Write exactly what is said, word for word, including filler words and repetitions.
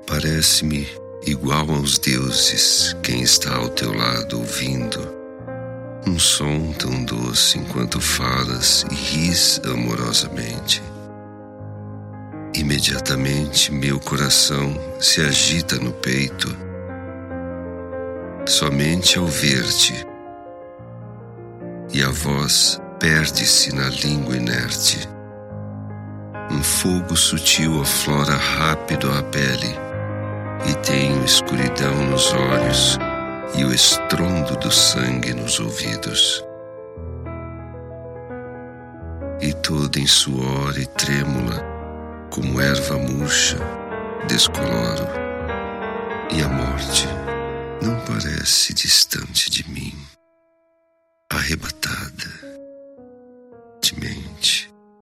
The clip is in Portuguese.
Parece-me igual aos deuses quem está ao teu lado ouvindo um som tão doce enquanto falas e ris amorosamente. Imediatamente meu coração se agita no peito, somente ao ver-te, e a voz perde-se na língua inerte. Um fogo sutil aflora rápido a pele, e tenho escuridão nos olhos e o estrondo do sangue nos ouvidos. E toda em suor e trêmula, como erva murcha, descoloro, e a morte não parece distante de mim, arrebatado.